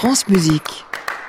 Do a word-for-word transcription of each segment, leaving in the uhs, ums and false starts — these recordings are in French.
France Musique.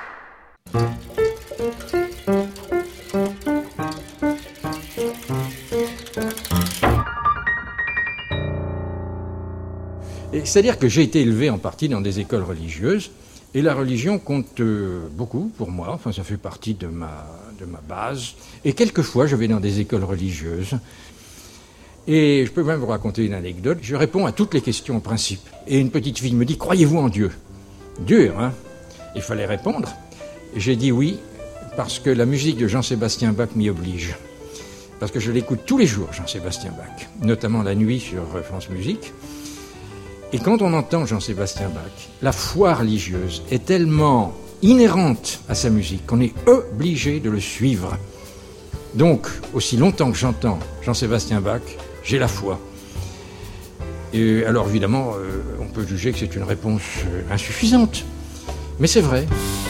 Et c'est-à-dire que j'ai été élevé en partie dans des écoles religieuses, et la religion compte euh, beaucoup pour moi, enfin ça fait partie de ma, de ma base. Et quelquefois je vais dans des écoles religieuses, et je peux même vous raconter une anecdote, je réponds à toutes les questions en principe. Et une petite fille me dit « Croyez-vous en Dieu ?» Dur, hein? Il fallait répondre. J'ai dit oui, parce que la musique de Jean-Sébastien Bach m'y oblige. Parce que je l'écoute tous les jours, Jean-Sébastien Bach, notamment la nuit sur France Musique. Et quand on entend Jean-Sébastien Bach, la foi religieuse est tellement inhérente à sa musique qu'on est obligé de le suivre. Donc, aussi longtemps que j'entends Jean-Sébastien Bach, j'ai la foi. Et alors évidemment, euh, on peut juger que c'est une réponse euh, insuffisante. Mais c'est vrai.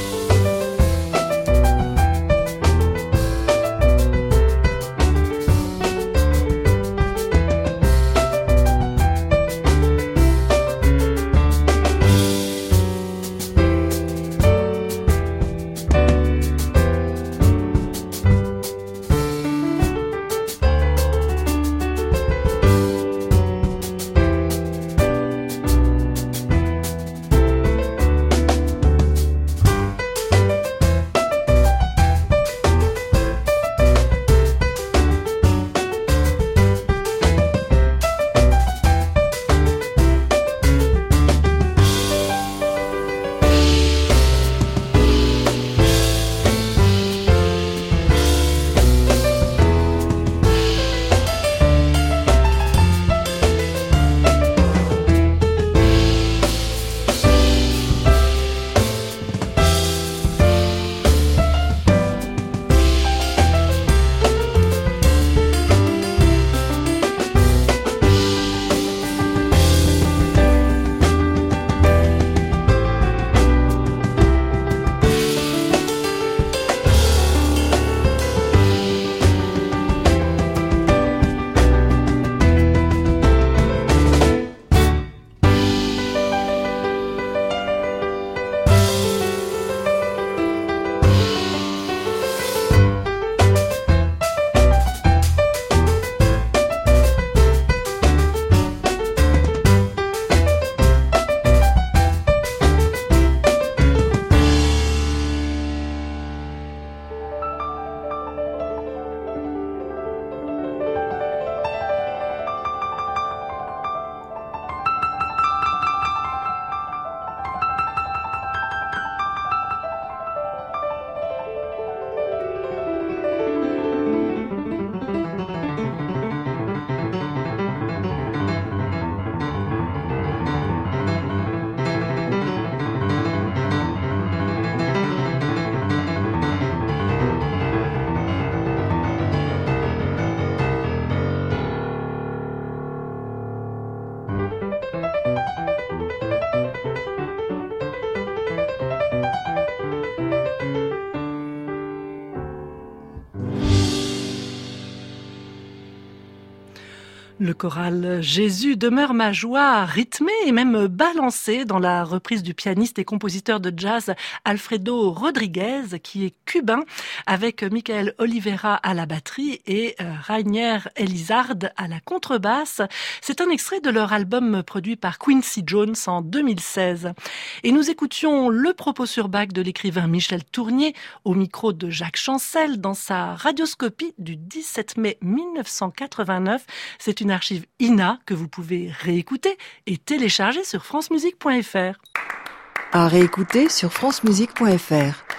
Le choral « Jésus demeure ma joie », rythmé et même balancé dans la reprise du pianiste et compositeur de jazz Alfredo Rodriguez, qui est cubain, avec Michael Oliveira à la batterie et Rainier Elizalde à la contrebasse. C'est un extrait de leur album produit par Quincy Jones en deux mille seize. Et nous écoutions le propos sur Bach de l'écrivain Michel Tournier au micro de Jacques Chancel dans sa radioscopie du dix-sept mai mille neuf cent quatre-vingt-neuf. C'est une archive I N A que vous pouvez réécouter et télécharger sur francemusique point f r. À réécouter sur francemusique point f r.